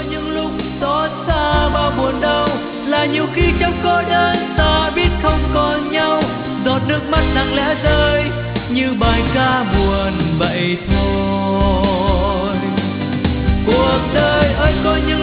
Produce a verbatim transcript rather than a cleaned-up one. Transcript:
những lúc xót xa bao buồn đau, là nhiều khi trong cô đơn ta biết không còn nhau. Giọt nước mắt lặng lẽ rơi như bài ca buồn vậy thôi. Cuộc đời ơi có những